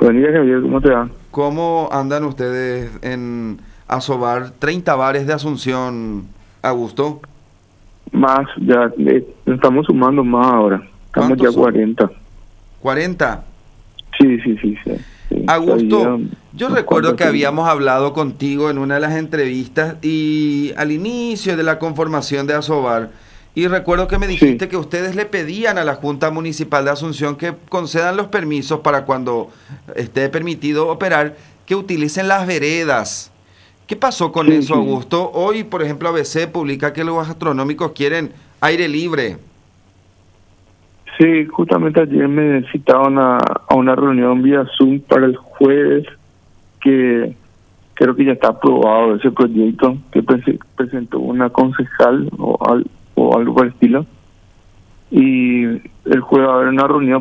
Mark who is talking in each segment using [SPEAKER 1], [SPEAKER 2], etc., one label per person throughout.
[SPEAKER 1] Buen día, Javier, ¿cómo te va?
[SPEAKER 2] ¿Cómo andan ustedes en Asobar 30 bares de Asunción, Augusto?
[SPEAKER 1] Más, ya estamos sumando más ahora. Estamos
[SPEAKER 2] ¿Cuántos
[SPEAKER 1] ya
[SPEAKER 2] son?
[SPEAKER 1] 40.
[SPEAKER 2] 40.
[SPEAKER 1] Sí, sí, sí, sí. Sí, todavía
[SPEAKER 2] Augusto, yo
[SPEAKER 1] unos
[SPEAKER 2] recuerdo
[SPEAKER 1] cuantos
[SPEAKER 2] que
[SPEAKER 1] seguimos.
[SPEAKER 2] habíamos hablado contigo en una de las entrevistas y al inicio de la conformación de Asobar, y recuerdo que me
[SPEAKER 1] Sí,
[SPEAKER 2] dijiste que ustedes le pedían a la Junta Municipal de Asunción que concedan los permisos para cuando esté permitido operar, que utilicen las veredas. ¿Qué pasó con
[SPEAKER 1] sí,
[SPEAKER 2] eso,
[SPEAKER 1] sí.
[SPEAKER 2] Augusto? Hoy, por ejemplo, ABC publica que los gastronómicos quieren aire libre.
[SPEAKER 1] Sí, justamente ayer me citaron a una reunión vía Zoom para el jueves, que creo que ya está aprobado ese proyecto que presentó una concejal o algo por el estilo. Y el jueves va a haber una reunión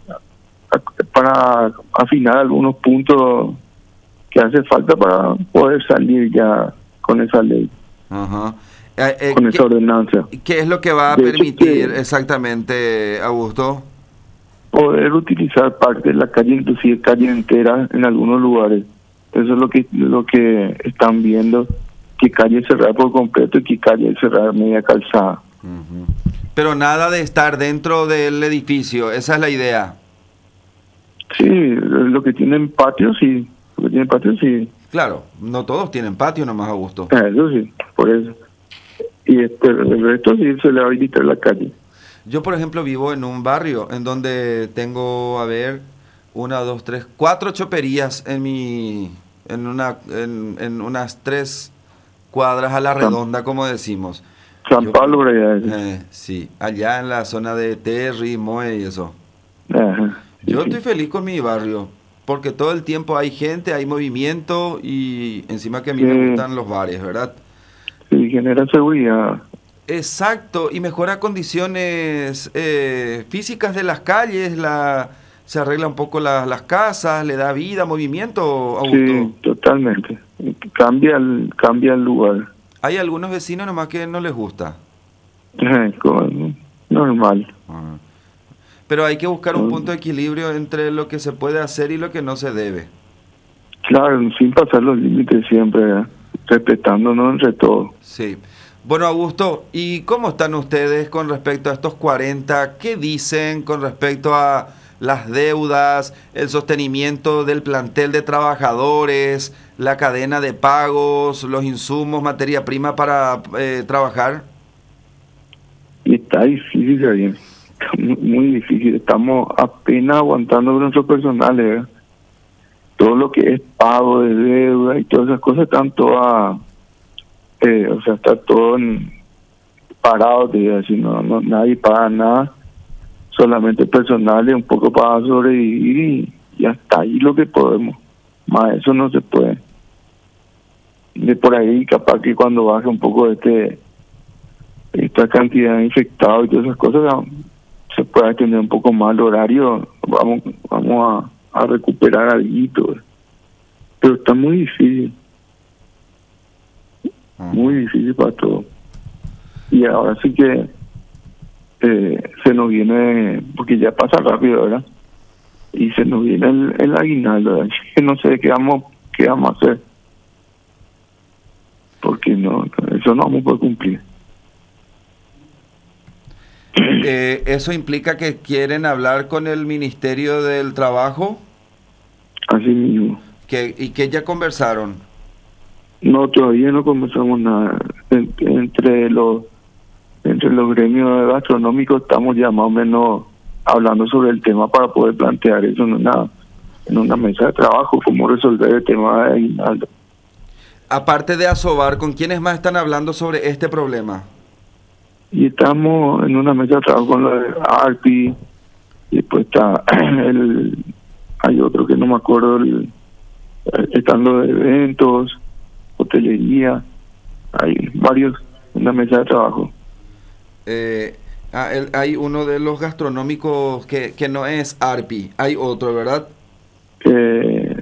[SPEAKER 1] para afinar algunos puntos que hace falta para poder salir ya con esa ley,
[SPEAKER 2] Ajá.
[SPEAKER 1] con esa ordenanza.
[SPEAKER 2] ¿Qué es lo que va a
[SPEAKER 1] De hecho,
[SPEAKER 2] permitir
[SPEAKER 1] que
[SPEAKER 2] exactamente, Augusto?
[SPEAKER 1] poder utilizar parte de la calle, inclusive calle entera en algunos lugares. Eso es lo que están viendo, qué calle cerrar por completo y qué calle cerrar media calzada.
[SPEAKER 2] Ujú. Pero nada de estar dentro del edificio, esa es la idea.
[SPEAKER 1] Sí, lo que tienen patio, sí. Lo que tienen patio, sí.
[SPEAKER 2] Claro, no todos tienen patio nomás, Augusto.
[SPEAKER 1] Eso sí, por eso. Y el resto sí se le va a habilitar la calle.
[SPEAKER 2] Yo, por ejemplo, vivo en un barrio en donde tengo, a ver, una, dos, tres, cuatro choperías en unas 3 cuadras a la
[SPEAKER 1] San,
[SPEAKER 2] redonda, como decimos.
[SPEAKER 1] San
[SPEAKER 2] Yo,
[SPEAKER 1] Pablo, por allá.
[SPEAKER 2] sí, allá en la zona de Terry, Moe y eso.
[SPEAKER 1] Ajá, sí,
[SPEAKER 2] Yo estoy
[SPEAKER 1] sí.
[SPEAKER 2] feliz con mi barrio, porque todo el tiempo hay gente, hay movimiento y encima que a mí me
[SPEAKER 1] Sí,
[SPEAKER 2] gustan los bares, ¿verdad?
[SPEAKER 1] sí, genera seguridad.
[SPEAKER 2] Exacto, y mejora condiciones físicas de las calles, se arregla un poco las casas, le da vida, movimiento, Augusto.
[SPEAKER 1] Sí, totalmente. Cambia el lugar.
[SPEAKER 2] Hay algunos vecinos nomás que no les gusta.
[SPEAKER 1] Normal.
[SPEAKER 2] Ah. Pero hay que buscar un
[SPEAKER 1] ¿No?
[SPEAKER 2] punto de equilibrio entre lo que se puede hacer y lo que no se debe.
[SPEAKER 1] Claro, sin pasar los límites siempre, ¿verdad? Respetándonos entre todos.
[SPEAKER 2] Sí. Bueno, Augusto, ¿y cómo están ustedes con respecto a estos 40? ¿Qué dicen con respecto a las deudas, el sostenimiento del plantel de trabajadores, la cadena de pagos, los insumos, materia prima para trabajar?
[SPEAKER 1] Y está difícil, Javier. Está muy difícil. Estamos apenas aguantando con nuestro personal, ¿verdad? Todo lo que es pago de deuda y todas esas cosas están todas, o sea, está todo parado, te digo así, nadie paga nada, solamente personal y un poco para sobrevivir y hasta ahí lo que podemos, más eso no se puede. De por ahí capaz que cuando baje un poco esta cantidad de infectados y todas esas cosas se pueda extender un poco más el horario, vamos a recuperar algo, pero está muy
[SPEAKER 2] Ujú.
[SPEAKER 1] difícil para todo. Y ahora sí que se nos viene, porque ya pasa rápido, ¿verdad? Y se nos viene el aguinaldo, ¿verdad? Que no sé qué vamos a hacer, porque no, eso no vamos a poder cumplir.
[SPEAKER 2] ¿Eso implica que quieren hablar con el Ministerio del Trabajo?
[SPEAKER 1] Así mismo.
[SPEAKER 2] ¿Y que ya conversaron?
[SPEAKER 1] No, todavía no comenzamos nada. Entre los gremios gastronómicos estamos ya más o menos hablando sobre el tema para poder plantear eso en una mesa de trabajo, cómo resolver el tema de aguinaldo.
[SPEAKER 2] Aparte de Asobar, ¿con quiénes más están hablando sobre este problema?
[SPEAKER 1] Y estamos en una mesa de trabajo con lo de ARPI, y después hay otro que no me acuerdo, están los de eventos, hotelería, hay varios en la mesa de trabajo.
[SPEAKER 2] Hay uno de los gastronómicos que no es Arpi, hay otro, ¿verdad?
[SPEAKER 1] Eh,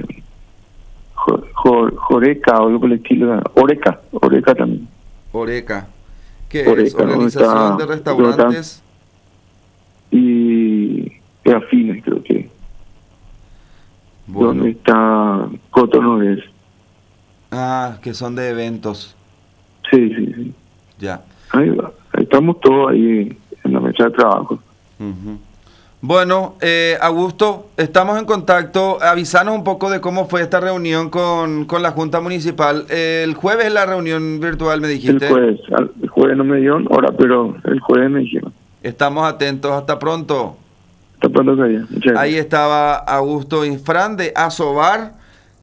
[SPEAKER 1] Joreca o algo por el estilo, Oreca también.
[SPEAKER 2] Oreca, que es
[SPEAKER 1] Oreca, donde
[SPEAKER 2] Organización de
[SPEAKER 1] están,
[SPEAKER 2] Restaurantes.
[SPEAKER 1] y afines, creo que.
[SPEAKER 2] Bueno.
[SPEAKER 1] donde está Cotonoves.
[SPEAKER 2] Ah, que son de eventos.
[SPEAKER 1] Sí, sí, sí.
[SPEAKER 2] Ya.
[SPEAKER 1] Ahí va. Ahí estamos todos ahí en la mesa de trabajo.
[SPEAKER 2] Ujú. Bueno, Augusto, estamos en contacto. Avísanos un poco de cómo fue esta reunión con la Junta Municipal. El jueves es la reunión virtual, me dijiste.
[SPEAKER 1] El jueves no me dieron hora, pero el jueves me dijeron.
[SPEAKER 2] Estamos atentos. Hasta pronto.
[SPEAKER 1] Hasta pronto, Muchas gracias.
[SPEAKER 2] Ahí estaba Augusto Infran de Asobar.